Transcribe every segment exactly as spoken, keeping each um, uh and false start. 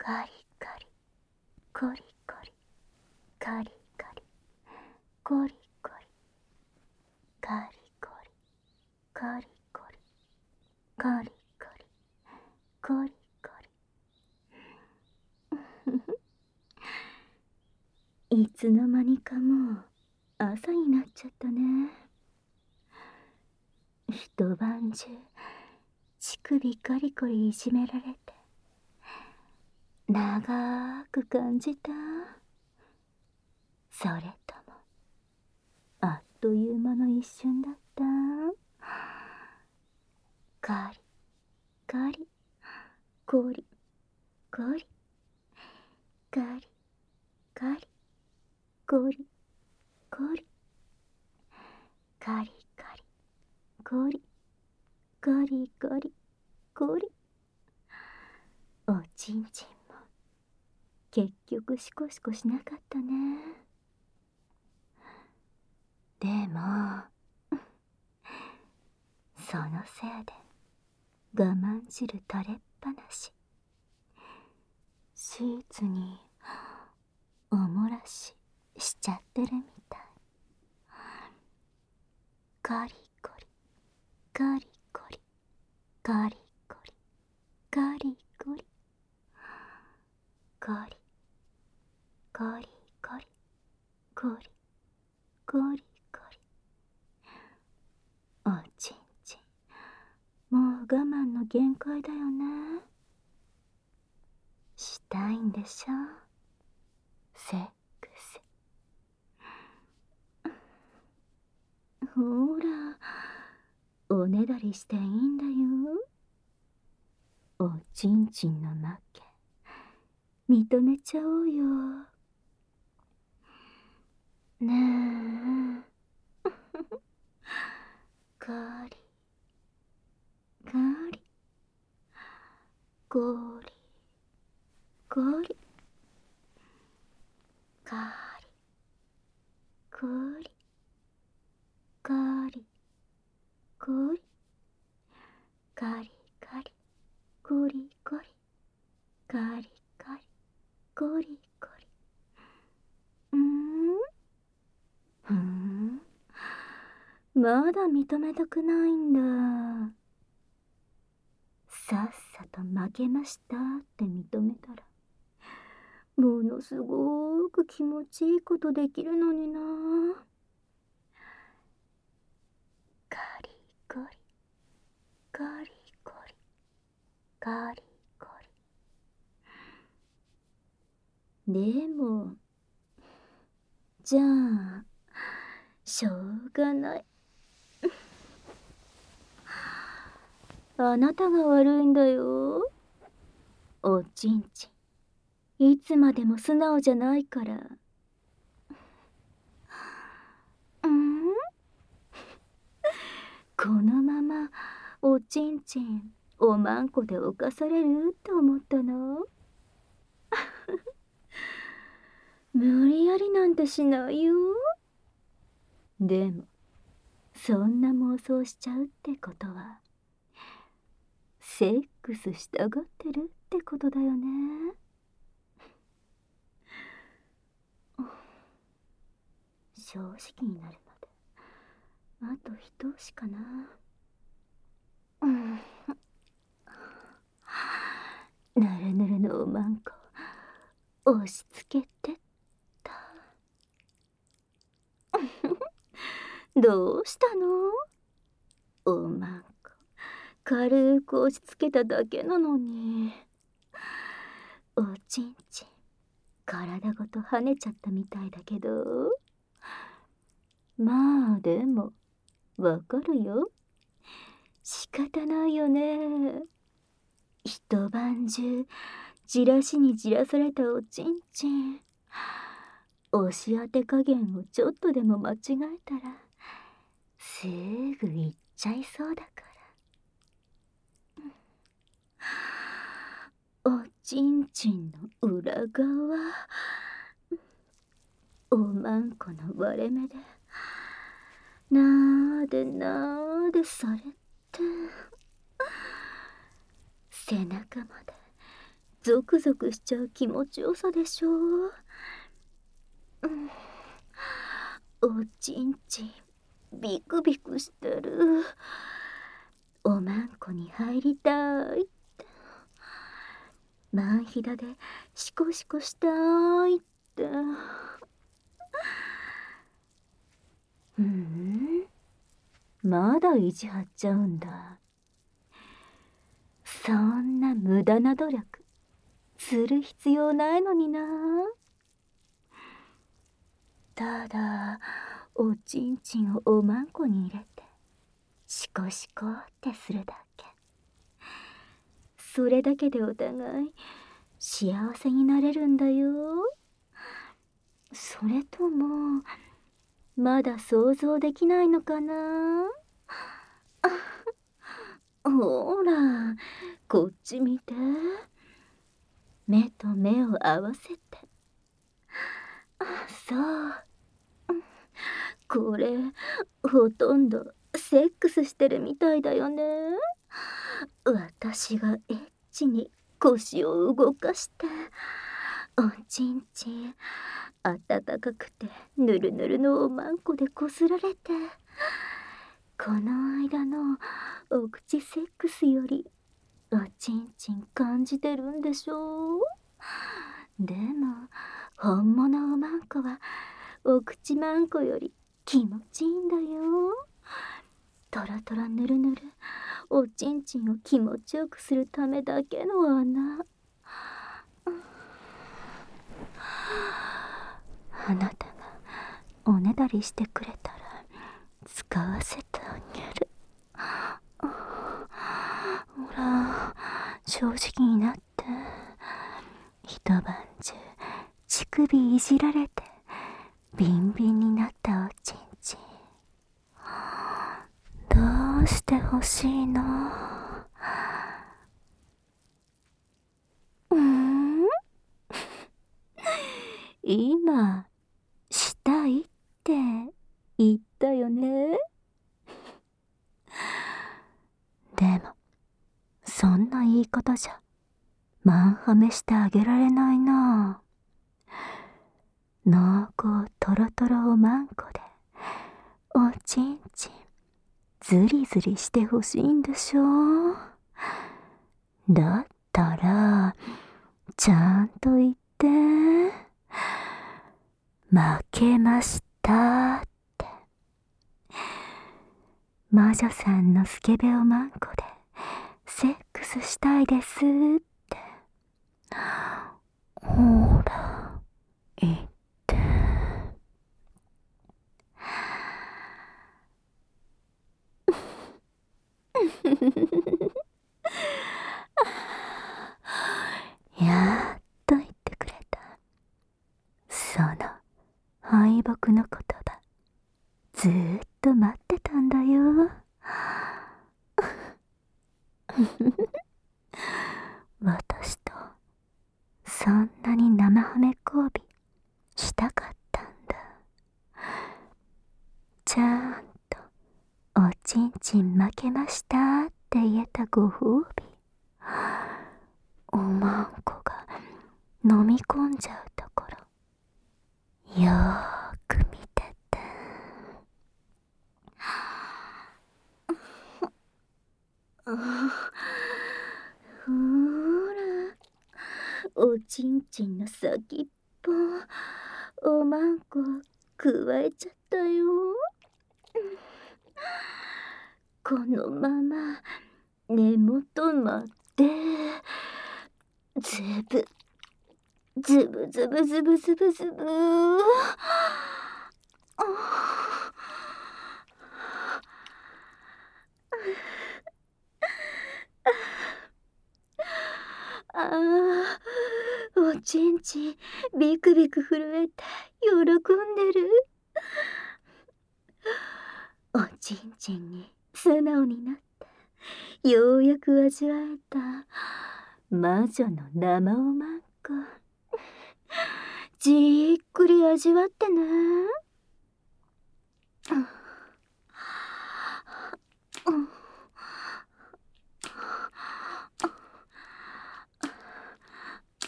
カリカリコリコリカリカリコリコリカリコリカリコリカリコリコリコリいつの間にかもう朝になっちゃったね。一晩中乳首カリコリいじめられて長く感じた？それともあっという間の一瞬だった？カリカリコリコリカリカリコリコリカリカリコリカリカリコリ。おちんちんも結局シコシコしなかったね。でもそのせいで我慢汁垂れっぱなし、シーツにおもらししちゃってるみたい。カリコリカリコリカリコリカリコリコリコリコリコリコリコリ。おちんちんもう我慢の限界だよね。したいんでしょ、セックス。ほらおねだりしていいんだよ。おちんちんの負け認めちゃおうよ。ねえカリカリコリコリカリコリカリコリカリカリコリコリカリカリコリコリ。うーんふーん、まだ認めたくないんだ。さっさと負けましたって認めたらものすごーく気持ちいいことできるのにな。カリコリカリコリカリコリ。でもじゃあしょうがない。あなたが悪いんだよ。おちんちんいつまでも素直じゃないから。うんこのままおちんちんおまんこで犯されるって思ったの？無理やりなんてしないよ。でもそんな妄想しちゃうってことはセックスしたがってるってことだよね。正直になるまであと一押しかな。うんぬるぬるのおまんこ押し付けてったどうしたの？おまんこ軽く押し付けただけなのにおちんちん体ごと跳ねちゃったみたいだけど。まあでもわかるよ、仕方ないよね。一晩中じらしにじらされたおちんちん、押し当て加減をちょっとでも間違えたらすぐ行っちゃいそうだから。おちんちんの裏側、おまんこの割れ目でなーでなーでされて背中までゾクゾクしちゃう気持ちよさでしょう。うん、おちんちんビクビクしてる。おまんこに入りたいって、マンヒダでシコシコしたいって。うん、まだ意地張っちゃうんだ。そんな無駄な努力する必要ないのにな。ただおちんちんをおまんこに入れてシコシコってするだけ。それだけでお互い幸せになれるんだよ。それともまだ想像できないのかな。ほらこっち見て。目と目を合わせて。あ、そう。これほとんどセックスしてるみたいだよね。私がエッチに腰を動かしておちんちん温かくてぬるぬるのおまんこでこすられて、この間のお口セックスよりおちんちん感じてるんでしょう。でも本物おまんこはお口まんこより気持ちいいんだよ。トロトロぬるぬるおちんちんを気持ちよくするためだけの穴。あなたがおねだりしてくれたら使わせてあげる。ほら正直になって。一晩中乳首いじられてビンビンになったおちんちん、どうしてほしいの？うーん今したいって言ったよね。でもそんな言い方じゃマンハメしてあげられないな。濃厚トロトロおまんこでおちんちんズリズリしてほしいんでしょ。だったらちゃんと言って。負けましたって。魔女さんのスケベおまんこでセックスしたいですって。ほら言って。やっと言ってくれた。その敗北の言葉ずーっと待ってたんだよ。私とそんなに生ハメ交尾したかったんだ。ちゃんとおちんちん負けましたって言えたご褒美、おまんこが飲み込んじゃうところよーく見てて。ほらおちんちんの先っぽおまんこくわえちゃったよ。このまま根元までズブズブズブズブズブズブ。ああ、おちんちんビクビク震えて喜んでる。おちんちんに素直になってようやく味わえた魔女の生おまんこ。じっくり味わってね。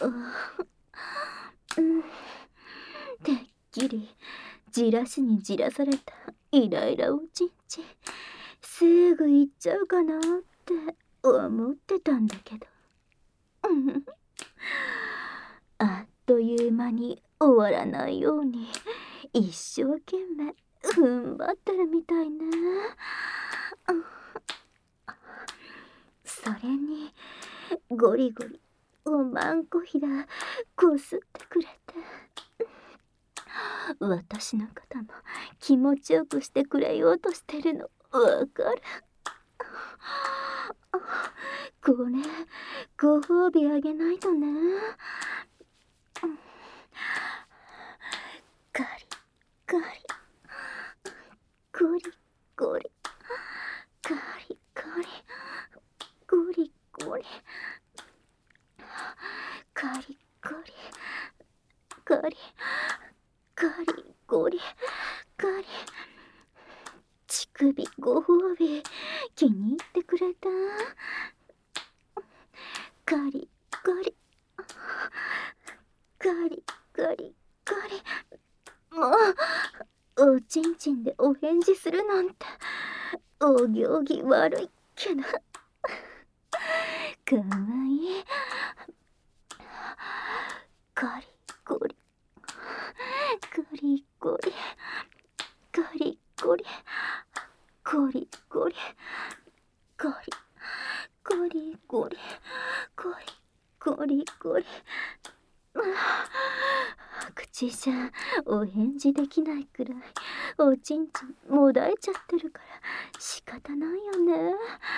うん、てっきりじらしにじらされたイライラおちんちん、すぐ行っちゃうかなって思ってたんだけど、あっという間に終わらないように一生懸命踏ん張ってるみたいね。それにゴリゴリおまんこひだこすってくれて、私のことも気持ちよくしてくれようとしてるのわかる。これご褒美あげないとね。ガリガリゴリゴリガリガリゴリゴリガリゴリガリガリゴリガリ、乳首ご褒美気に入ってくれた。ガリガリガリガリガリ、もうおちんちんでお返事するなんてお行儀悪いけどかわいい。ガリゴリガリゴリガリゴリゴリゴリゴリゴリゴリゴリゴリゴリ、口じゃお返事できないくらいおちんちんもだえちゃってるから仕方ないよね。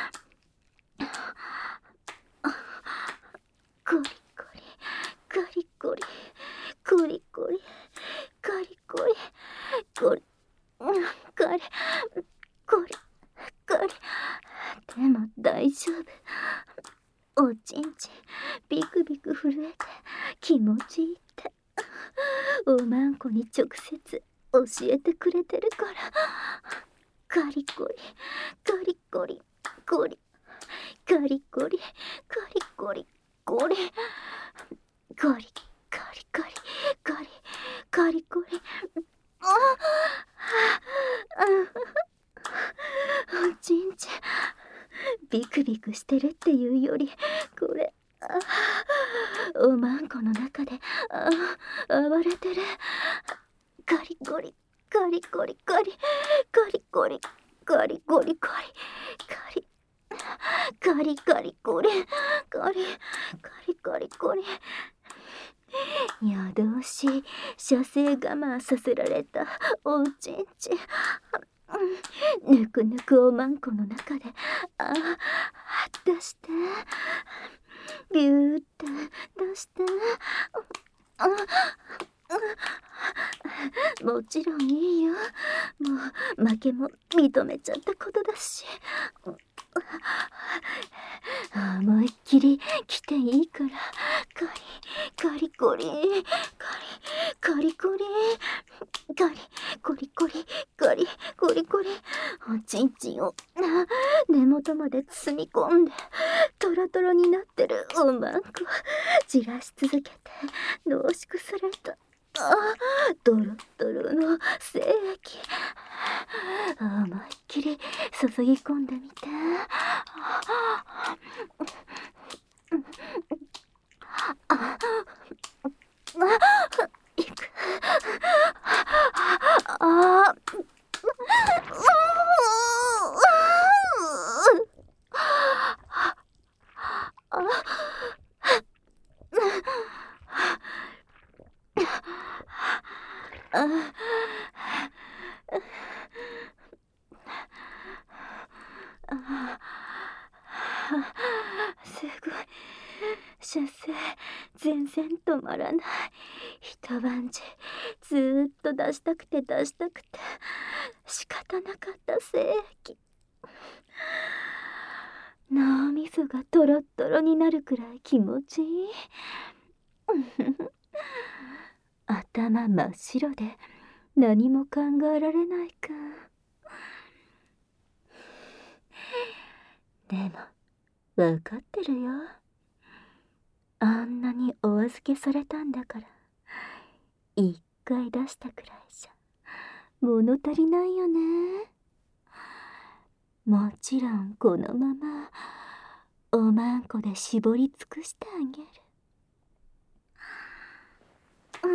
ゴリゴリガリゴリゴリゴリガリゴリゴリガリゴリガリ、でも大丈夫。おちんちんビクビク震えて気持ちいいっておまんこに直接教えてくれてるから。ガリゴリガリゴリゴリガリゴリガリゴリゴリガリガリガリガリガリゴリ、ああおちんちんビクビクしてるっていうよりこれおまんこの中であ暴れてる。ガリゴリガリゴリガリガリゴリガリゴリガリガリガリゴリガリガリガリゴリ、夜通し射精我慢させられたおちんちん、ぬくぬくおまんこの中であ出してビューって出して、あもちろんいいよ、もう負けも認めちゃったことだし、思いっきり来ていいからガリガリゴリガリガリゴリガリゴリゴリガリゴリゴリ、おちんちんを根元まで包み込んでトロトロになってるおまんこじらし続けて濃縮されたあドロドロの精液思いっきり注ぎ込んでみて。あいくあすごい射精全然止まらない。一晩中ずーっと出したくて出したくて仕方なかった精液、脳みそがトロットロになるくらい気持ちいい。頭真っ白で何も考えられないか。でも分かってるよ、 あんなにお預けされたんだから、一回出したくらいじゃ物足りないよね。もちろんこのままおまんこで絞り尽くしてあげる。うん、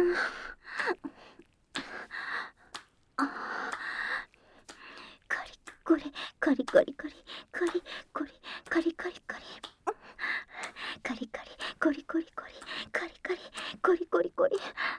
あ、カリコリカリカリカリカリコリカリカリカリカリカリコリコリコリカリカリコリコリコリ。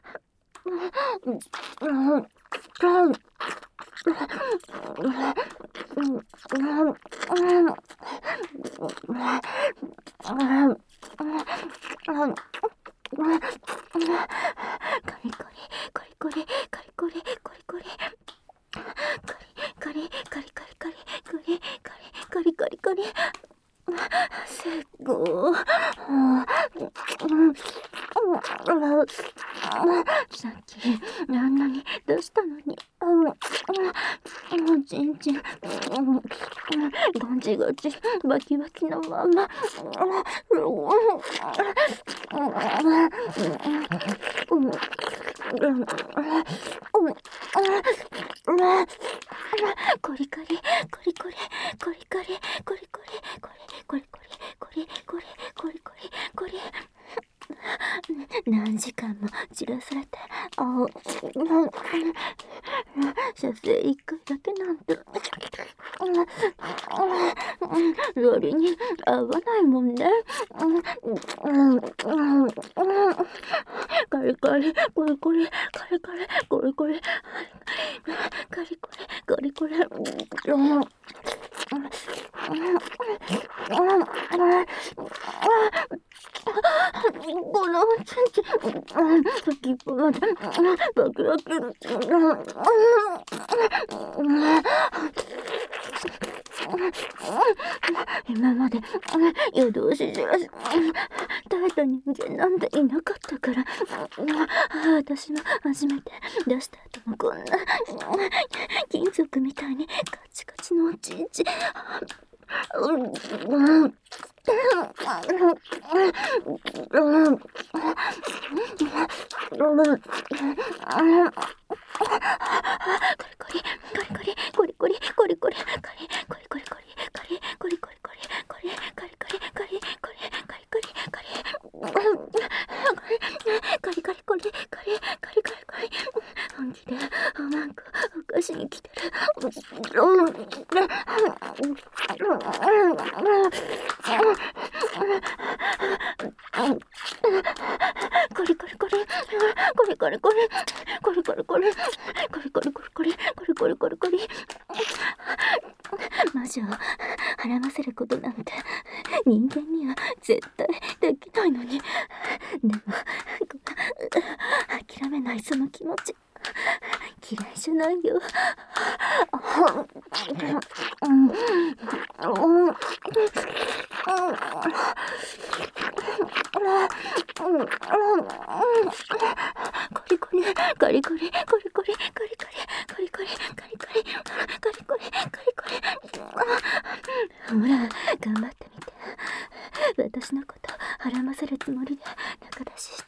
カリコリコリコリカリコリコリコリカリカリカリカリカリカリカリカリカリ。すっごー。さっきあんなに出したのに、もう全然ガチガチバキバキのまま。コリカリコリコリコリカリコリコリコリコリコリコリコリコリコリコリ。何時間もじらされて、あ射精一回だけなんて割に合わないもんね。カリカリコリコリカリカリコリコリカリコリコリコリ。このちんちん先っぽまでバキバキ。今まで夜通しじらし耐えた人間なんていなかったから、私も初めて出した後もこんな金属みたいにカチカチのおちんちん。コリコリコリコリコリコリカリコリコリコリカリコリコリコリコリカリカリカリコリカリカリカリカリカリコリカリカリカリカリ。本気でなんかおかしに来てる。コリコリコリコリコリコリコリコリコリコリコリコリコリコリコリコリコリコリ。魔女を孕ませることなんて人間には絶対できないのに、でも諦めないその気持ち嫌いじゃないよ。コリコリカリコリコリコリカリカリカリカリカリカリカリカリカリコリカリコリ。ほら頑張ってみて。私のこと孕ませるつもりで仲出しして。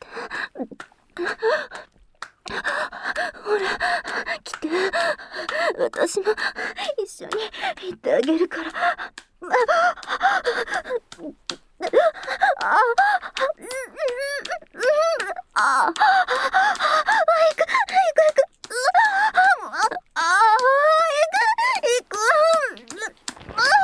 ほら来て、私も一緒に行ってあげるから。ああああ、早く早く早く。ああ、早く行く。あ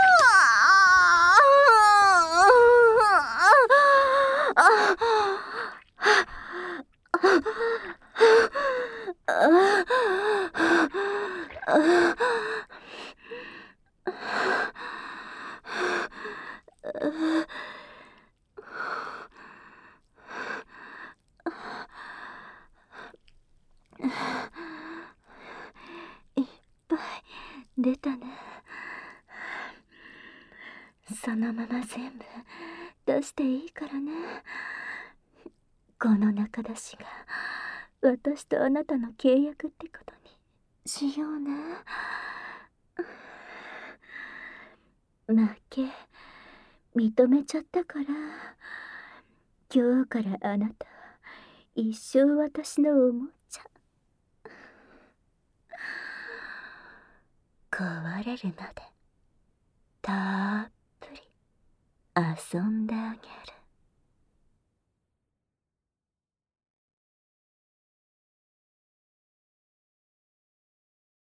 いっぱい出たね。そのまま全部出していいからね。この仲出しが私とあなたの契約ってことにしようね。負け認めちゃったから今日からあなたは一生私のおもちゃ。壊れるまでたっぷり遊んだ